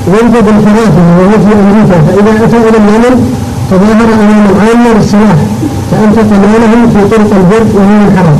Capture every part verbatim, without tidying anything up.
ينفذ انحرافه ومثل أمريكا، فإذا أتى إلى اليمن تظاهر أمام العامة بالسلاح فأنفق مالهم في طرق البر وهو الحرام.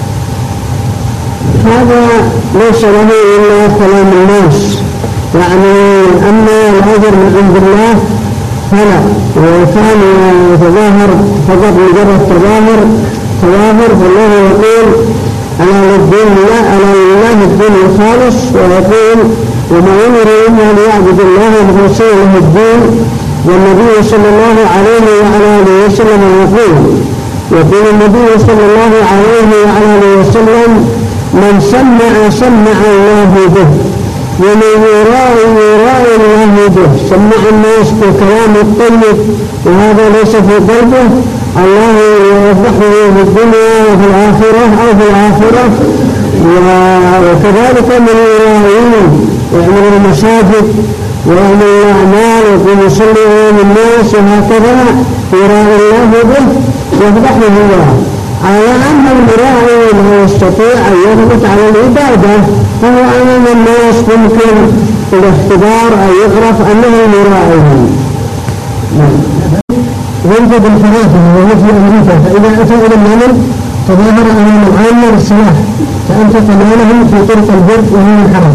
هذا ليس له إلا كلام الناس، يعني أما الأجر من عند الله فلا، وكان يتظاهر فقط مجرد تظاهر تظاهر فالله يقول على الدين لا على الله الدين الخالص، ويقول وما أمروا إلا ليعبدوا الله مخلصين له الدين. والنبي صلى الله عليه وعلى آله وسلم يقول يقول النبي صلى الله عليه وعلى آله وسلم من سمع سمع الله به ومن يرائي يرائي الله به. سمع الناس بالكلام الطيب وهذا ليس في قلبه، الله يوضحه في الدنيا وفي الآخرة أو في الآخرة. وكذلك من يرائيه ويعمل المساجد ويعمل الأعمال ويقوم يصلي أمام الناس وهكذا يرائي الله به يفضحه الله، على أن المراعي لا يستطيع أن يضبط على العبادة، فهو أمام الناس ممكن الاختبار أن يعرف أنه مراعي. ينفذ انحرافه ومثل أمريكا، فإذا أتى إلى اليمن تظاهر أمام العامة بالسلاح فأنفق مالهم في طرق البر وهو الحرام.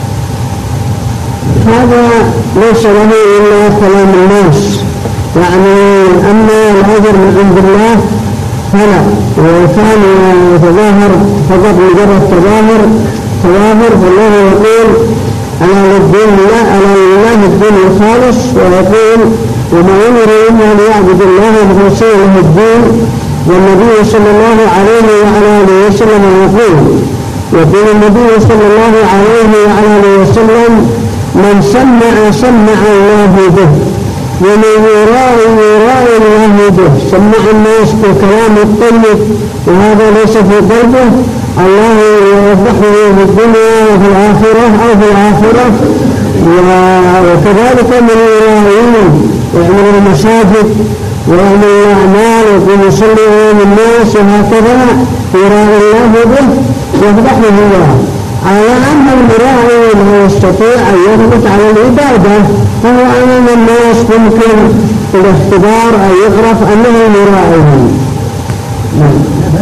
هذا ليس له إلا كلام الناس، يعني أما الأجر من عند الله فلا، وكان يتظاهر فقط مجرد تظاهر تظاهر فالله يقول على الدين لا على الله الدين الخالص، ويقول وما أمروا إلا ليعبدوا الله مخلصين له الدين. والنبي صلى الله عليه وعلى آله وسلم يقول يقول النبي صلى الله عليه وعلى آله وسلم من سمع سمع الله به ومن يرائي يرائي الله به. سمع الناس بالكلام الطيب وهذا ليس في قلبه، الله يوضحه في الدنيا وفي الآخرة أو في الآخرة. وكذلك من يرائيه ويعمل المساجد ويعمل الأعمال ويقوم يصلي أمام الناس وهكذا يرائي الله به يفضحه الله، على أن المراعي لا يستطيع أن يضبط على العبادة، فهو أمام الناس ممكن الاختبار أن يعرف أنه مراعي.